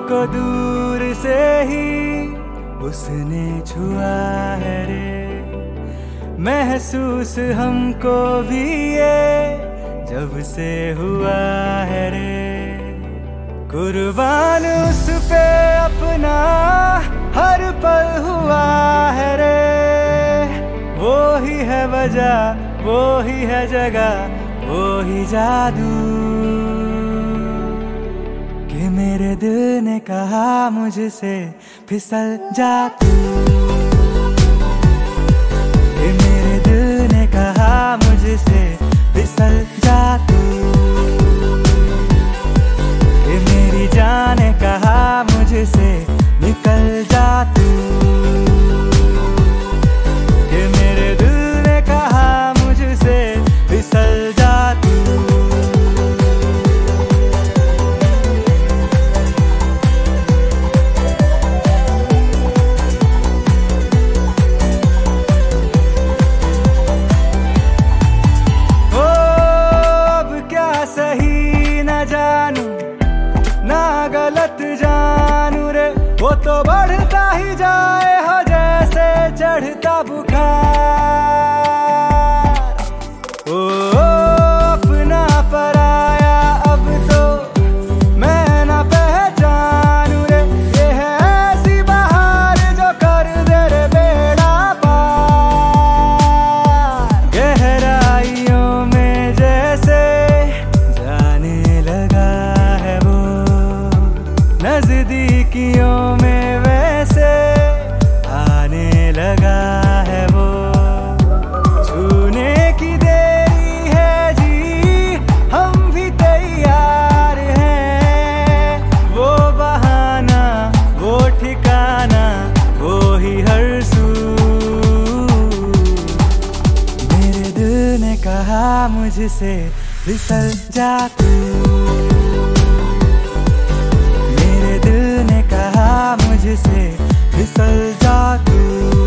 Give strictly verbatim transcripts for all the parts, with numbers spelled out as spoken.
को दूर से ही उसने छुआ है रे, महसूस हमको भी ये जब से हुआ है रे। कुर्बान उस पे अपना हर पल हुआ है रे, वो ही है वजह, वो ही है जगह, वो ही जादू कि मेरे दिल ने कहा मुझसे फिसल जा तू, कि मेरे दिल ने कहा मुझसे फिसल जा तू, कि मेरी जान ने कहा मुझसे निकल जा तू, कि मेरे दिल ने कहा मुझसे फिसल जा तू। ओ अब क्या सही न जानू ना गलत जानू रे, वो तो बढ़ता ही जाए हो जैसे चढ़ता बुखार। ओ अपना पराया अब तो मैं ना पहचानू रे, ये है ऐसी बहार जो कर दे रे बेड़ा पार। गहराइयों में जैसे जाने लगा है वो, नजदीकियों में वैसे आने लगा है वो। छूने की देरी है जी, हम भी तैयार हैं, वो बहाना वो ठिकाना वो ही हर सू। मेरे दिल ने कहा मुझसे फिसल जा तू, मेरे दिल ने कहा मुझसे फिसल जा तू,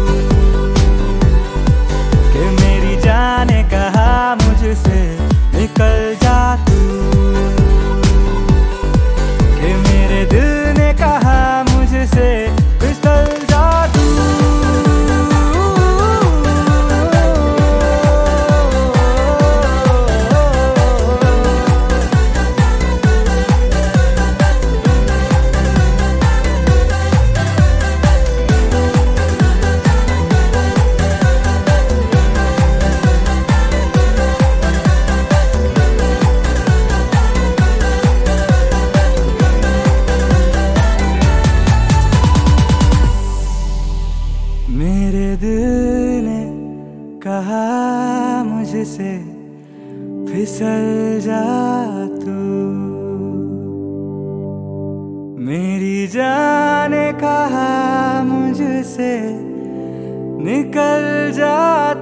कि मेरी जान ने कहा मुझसे निकल जा तू, कि मेरे दिल ने कहा मुझसे फिसल जा तू। मेरे दिल ने कहा मुझसे फिसल जा तू, मेरी जान ने कहा मुझसे निकल जा